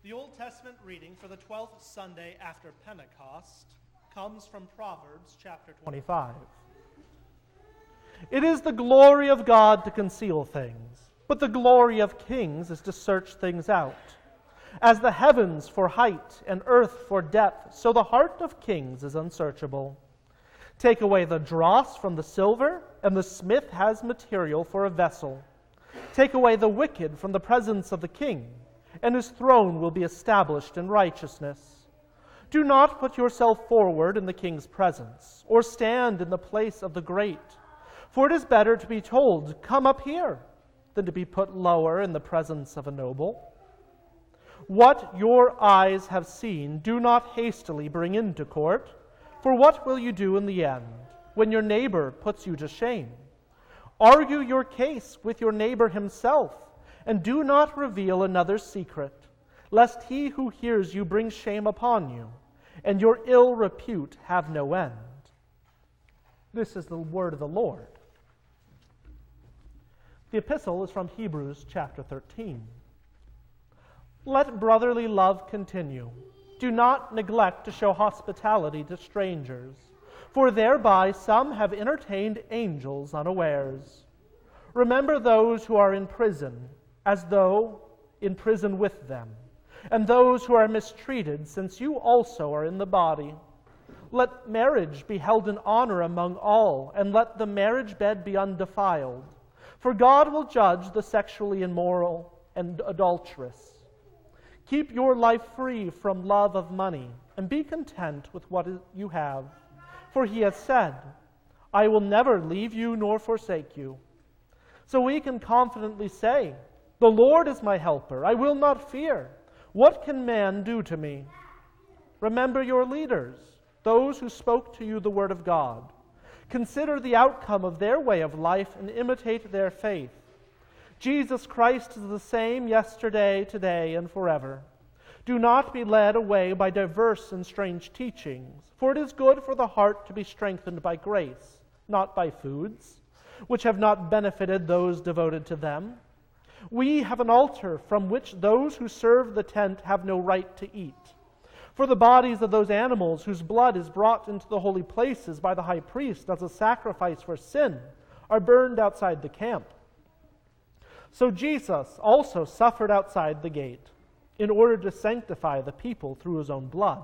The Old Testament reading for the 12th Sunday after Pentecost comes from Proverbs chapter 25. It is the glory of God to conceal things, but the glory of kings is to search things out. As the heavens for height and earth for depth, so the heart of kings is unsearchable. Take away the dross from the silver, and the smith has material for a vessel. Take away the wicked from the presence of the king, and his throne will be established in righteousness. Do not put yourself forward in the king's presence, or stand in the place of the great. For it is better to be told, "Come up here," than to be put lower in the presence of a noble. What your eyes have seen, do not hastily bring into court, for what will you do in the end, when your neighbor puts you to shame? Argue your case with your neighbor himself, and do not reveal another's secret, lest he who hears you bring shame upon you, and your ill repute have no end. This is the word of the Lord. The epistle is from Hebrews chapter 13. Let brotherly love continue. Do not neglect to show hospitality to strangers, for thereby some have entertained angels unawares. Remember those who are in prison, as though in prison with them, and those who are mistreated, since you also are in the body. Let marriage be held in honor among all, and let the marriage bed be undefiled. For God will judge the sexually immoral and adulterous. Keep your life free from love of money, and be content with what you have. For he has said, "I will never leave you nor forsake you." So we can confidently say, "The Lord is my helper. I will not fear. What can man do to me?" Remember your leaders, those who spoke to you the word of God. Consider the outcome of their way of life and imitate their faith. Jesus Christ is the same yesterday, today, and forever. Do not be led away by diverse and strange teachings, for it is good for the heart to be strengthened by grace, not by foods, which have not benefited those devoted to them. We have an altar from which those who serve the tent have no right to eat. For the bodies of those animals whose blood is brought into the holy places by the high priest as a sacrifice for sin are burned outside the camp. So Jesus also suffered outside the gate, in order to sanctify the people through his own blood.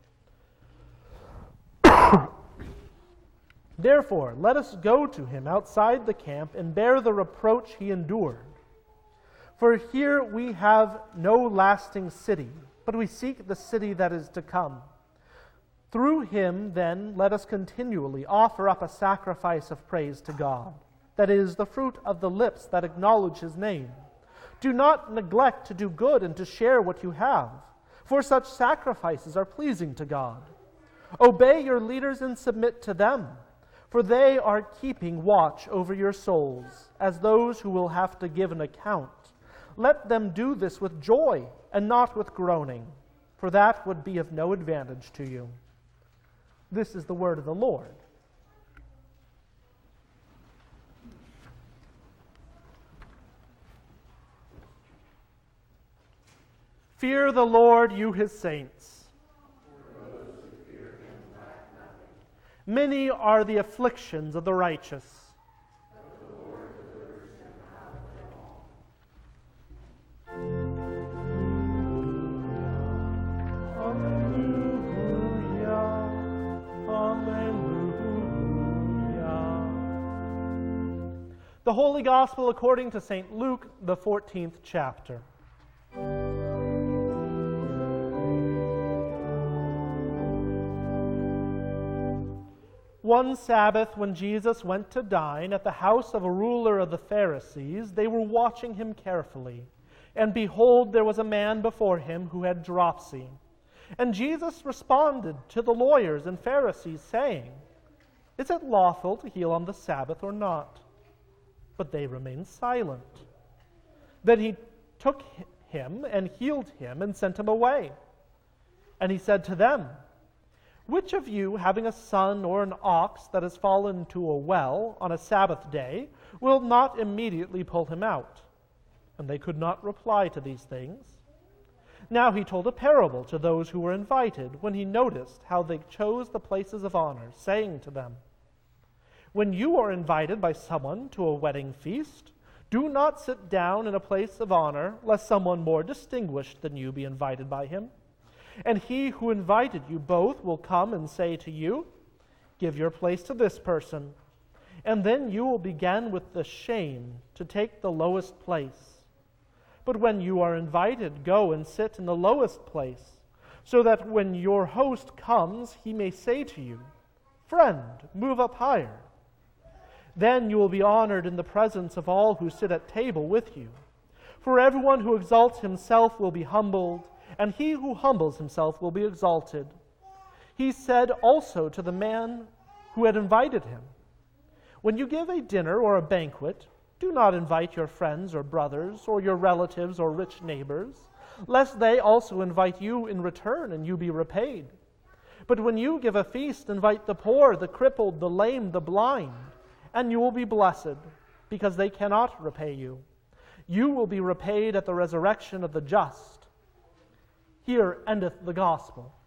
Therefore, let us go to him outside the camp and bear the reproach he endured. For here we have no lasting city, but we seek the city that is to come. Through him, then, let us continually offer up a sacrifice of praise to God, that is, the fruit of the lips that acknowledge his name. Do not neglect to do good and to share what you have, for such sacrifices are pleasing to God. Obey your leaders and submit to them, for they are keeping watch over your souls, as those who will have to give an account. Let them do this with joy and not with groaning, for that would be of no advantage to you. This is the word of the Lord. Fear the Lord, you his saints. Many are the afflictions of the righteous. The Holy Gospel according to St. Luke, the 14th chapter. One Sabbath, when Jesus went to dine at the house of a ruler of the Pharisees, they were watching him carefully. And behold, there was a man before him who had dropsy. And Jesus responded to the lawyers and Pharisees, saying, "Is it lawful to heal on the Sabbath or not?" But they remained silent. Then he took him and healed him and sent him away. And he said to them, "Which of you, having a son or an ox that has fallen into a well on a Sabbath day, will not immediately pull him out?" And they could not reply to these things. Now he told a parable to those who were invited when he noticed how they chose the places of honor, saying to them, "When you are invited by someone to a wedding feast, do not sit down in a place of honor, lest someone more distinguished than you be invited by him. And he who invited you both will come and say to you, 'Give your place to this person.' And then you will begin with the shame to take the lowest place. But when you are invited, go and sit in the lowest place, so that when your host comes, he may say to you, 'Friend, move up higher.' Then you will be honored in the presence of all who sit at table with you. For everyone who exalts himself will be humbled, and he who humbles himself will be exalted." He said also to the man who had invited him, "When you give a dinner or a banquet, do not invite your friends or brothers or your relatives or rich neighbors, lest they also invite you in return and you be repaid. But when you give a feast, invite the poor, the crippled, the lame, the blind, and you will be blessed, because they cannot repay you. You will be repaid at the resurrection of the just." Here endeth the gospel.